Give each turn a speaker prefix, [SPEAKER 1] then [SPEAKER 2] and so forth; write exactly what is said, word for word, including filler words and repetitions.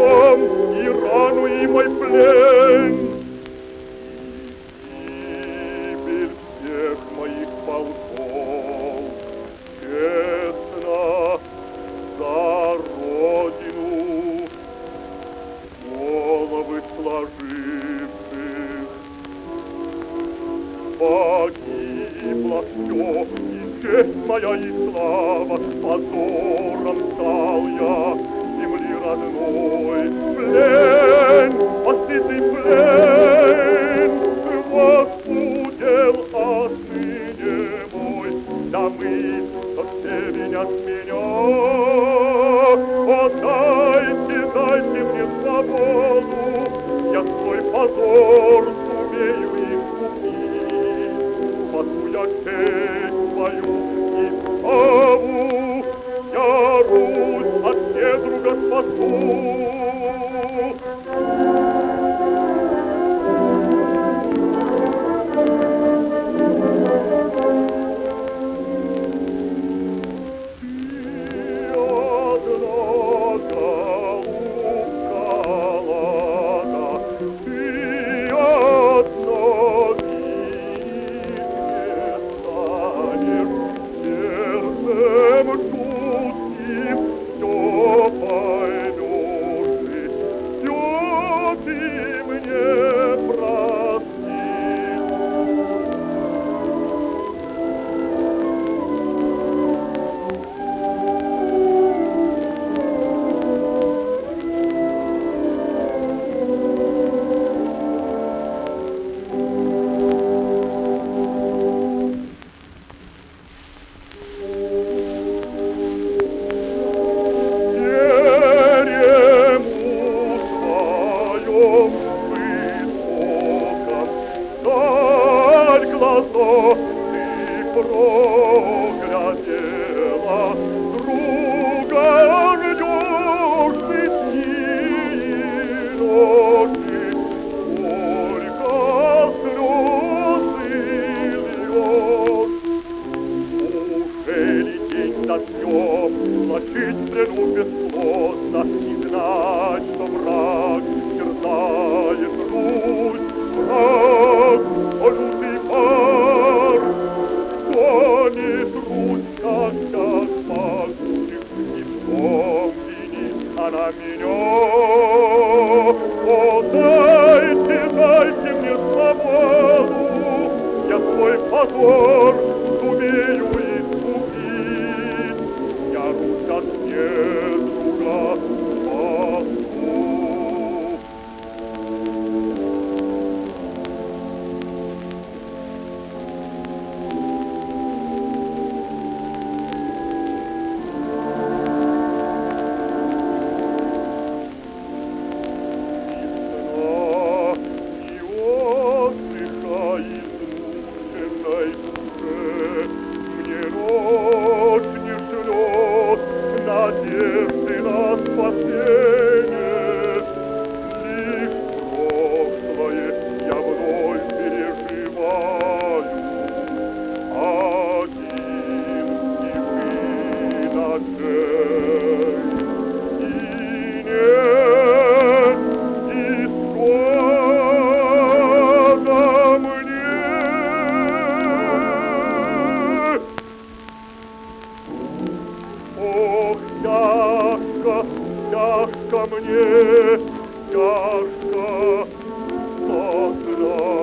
[SPEAKER 1] дом, и рану, и мой плен. И гибель всех моих полков, честно за Родину, головы сложивших. Погибло все, и честь моя, и слава, позором стал я земли родной. Плен, постыдный плен, возбудил отныне мой, да мысль, что все винят меня. О, дайте, дайте мне свободу, я свой позор сумею искупить. Спасу я честь свою и славу, я Русь от недруга спасу. Ты проглядела, друга ждешь ты дни и ночи, сколько слез льешь. Ужели день за днем влачить в плену бесплодно и знать, что враг терзает Русь, враг, о лютый пар, гонит Русь, когда погубит, и вспомнит она меня. О, дайте, дайте мне свободу, я свой позор сумею искупить, я Русь от недруга спасу. Надежды на спасение, лишь прошлое я вновь переживаю. Один тихий ночей, и нет исхода мне. Ох, тяжко, тяжко мне, тяжко, тяжко.